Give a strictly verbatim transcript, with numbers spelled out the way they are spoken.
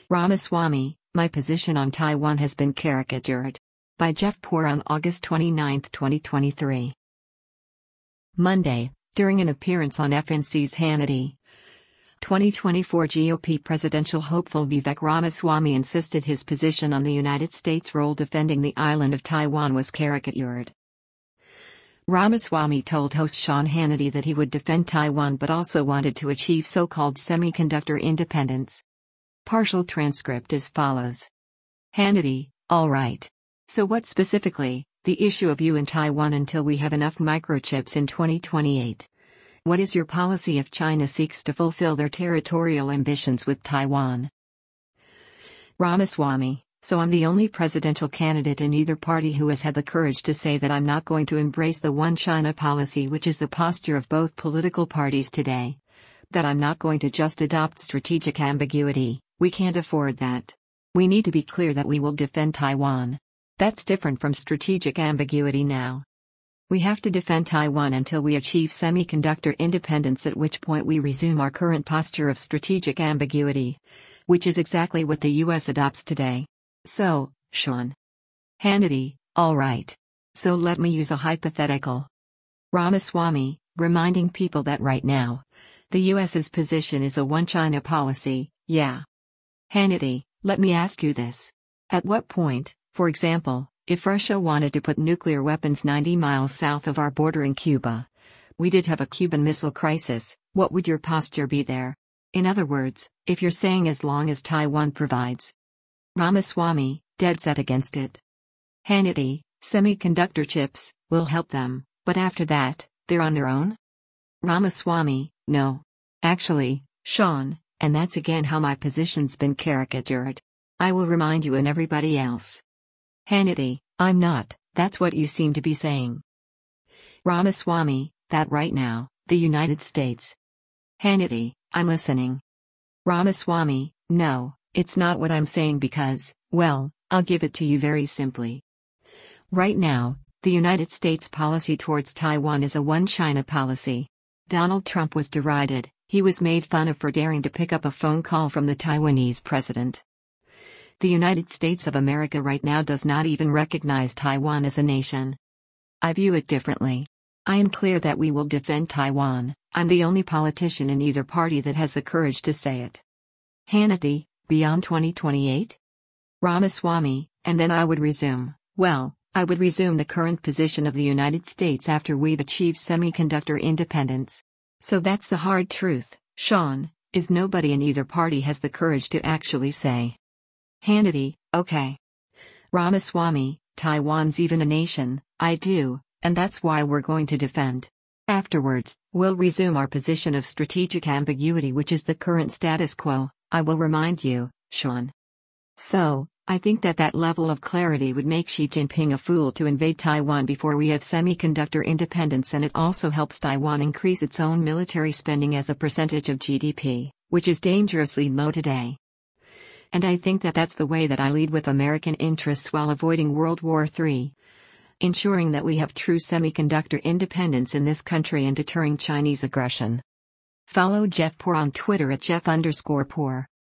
Ramaswamy, my position on Taiwan has been caricatured. By Jeff Poor on August twenty-ninth, twenty twenty-three. Monday, during an appearance on F N C's Hannity. twenty twenty-four G O P presidential hopeful Vivek Ramaswamy insisted his position on the United States' role defending the island of Taiwan was caricatured. Ramaswamy told host Sean Hannity that he would defend Taiwan but also wanted to achieve so-called semiconductor independence. Partial transcript as follows. Hannity, all right. So what specifically, the issue of you in Taiwan until we have enough microchips in twenty twenty-eight? What is your policy if China seeks to fulfill their territorial ambitions with Taiwan? Ramaswamy, so I'm the only presidential candidate in either party who has had the courage to say that I'm not going to embrace the one China policy, which is the posture of both political parties today. That I'm not going to just adopt strategic ambiguity. We can't afford that. We need to be clear that we will defend Taiwan. That's different from strategic ambiguity now. We have to defend Taiwan until we achieve semiconductor independence, at which point we resume our current posture of strategic ambiguity, which is exactly what the U S adopts today. So, Sean Hannity, all right. So let me use a hypothetical. Ramaswamy, reminding people that right now, the US's position is a one China policy, yeah. Hannity, let me ask you this. At what point, for example, if Russia wanted to put nuclear weapons ninety miles south of our border in Cuba, we did have a Cuban Missile Crisis, what would your posture be there? In other words, if you're saying as long as Taiwan provides. Ramaswamy, dead set against it. Hannity, semiconductor chips, will help them, but after that, they're on their own? Ramaswamy, no. Actually, Sean, and that's again how my position's been caricatured. I will remind you and everybody else. Hannity, I'm not, that's what you seem to be saying. Ramaswamy, that right now, the United States. Hannity, I'm listening. Ramaswamy, no, it's not what I'm saying because, well, I'll give it to you very simply. Right now, the United States policy towards Taiwan is a one China policy. Donald Trump was derided, he was made fun of for daring to pick up a phone call from the Taiwanese president. The United States of America right now does not even recognize Taiwan as a nation. I view it differently. I am clear that we will defend Taiwan. I'm the only politician in either party that has the courage to say it. Hannity, beyond twenty twenty-eight? Ramaswamy, and then I would resume, well, I would resume the current position of the United States after we've achieved semiconductor independence. So that's the hard truth, Sean, is nobody in either party has the courage to actually say. Hannity, okay. Ramaswamy, Taiwan's even a nation, I do, and that's why we're going to defend. Afterwards, we'll resume our position of strategic ambiguity, which is the current status quo, I will remind you, Sean. So, I think that that level of clarity would make Xi Jinping a fool to invade Taiwan before we have semiconductor independence, and it also helps Taiwan increase its own military spending as a percentage of G D P, which is dangerously low today. And I think that that's the way that I lead with American interests while avoiding World War Three. Ensuring that we have true semiconductor independence in this country and deterring Chinese aggression. Follow Jeff Poor on Twitter at Jeff underscore Poor.